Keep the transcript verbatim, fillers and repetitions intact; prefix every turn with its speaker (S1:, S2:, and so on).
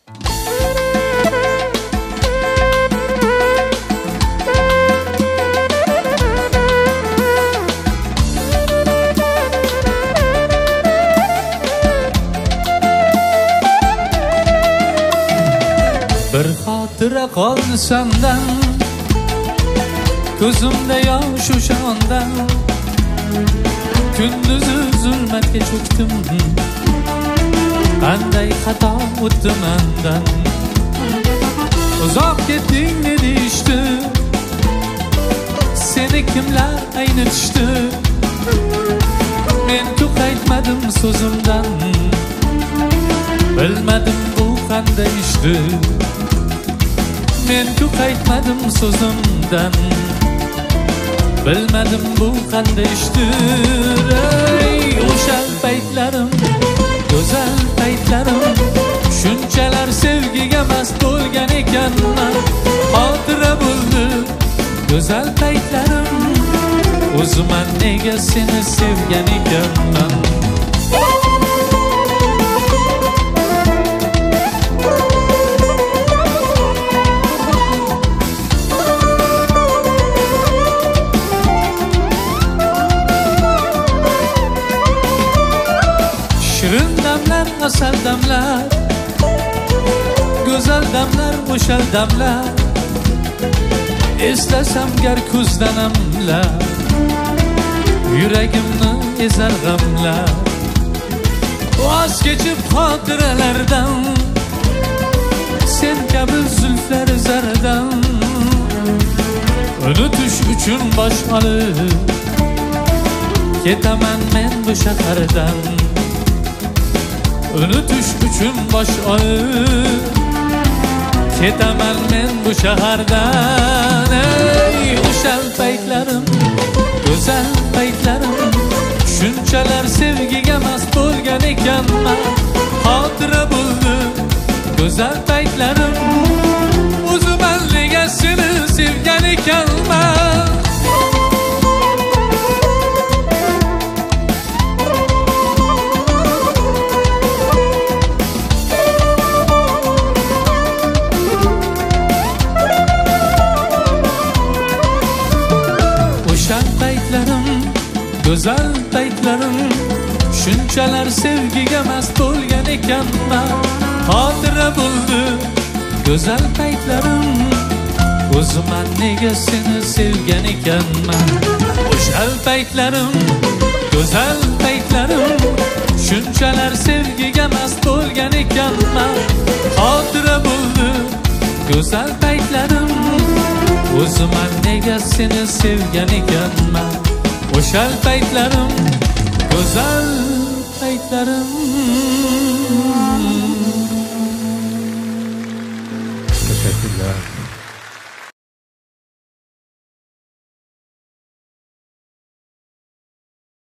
S1: Bir xotira qoldi sendan, ko'zimda yosh o'shandan. Kunduzi zulmatga cho'kdim, qanday xato o'tdi mendan. Uzoq ketding deyishdi, seni kimlar aynitishdi. Men-ku qaytmadim so'zimdan, bilmadim bu qanday ishdi. Men-ku qaytmadim so'zimdan, bilmadim bu qanday ishdir. Ey o'sha paytlarim, go'zal paytlarim, shunchalar sevgiga mast bo'lgan ekanman. Xotira bo'ldi go'zal paytlarim, o'zimman nega seni sevgan ekanman. Shirin damlar, asal damlar, go'zal damlar, o'shal damlar. Eslasam gar ko'zdan amlar, yuragimni ezar g'amlar. Voz kechib xotiralardan, sen kabi zulflar zardan. Unutish uchun bosh olib ketaman men bu shahardan. Unutish uchun bosh olib ketaman men bu shahardan. Ey o'sha paytlarim, go'zal paytlarim, shunchalar sevgiga mast bo'lgan ekanman. Xotira bo'ldi go'zal paytlarim, o'zimman nega seni sevgan ekanman. Go'zal paytlarim, shunchalar sevgiga mast bo'lgan ekanman. Xotira bo'ldi go'zal paytlarim, o'zimman nega seni sevgan ekanman. O'shal paytlarim, go'zal paytlarim, shunchalar sevgiga mast bo'lgan ekanman. Xotira bo'ldi go'zal paytlarim, o'zimman nega seni sevgan ekanman. O'shal paytlarim, go'zal paytlarim.
S2: Teşekkürler.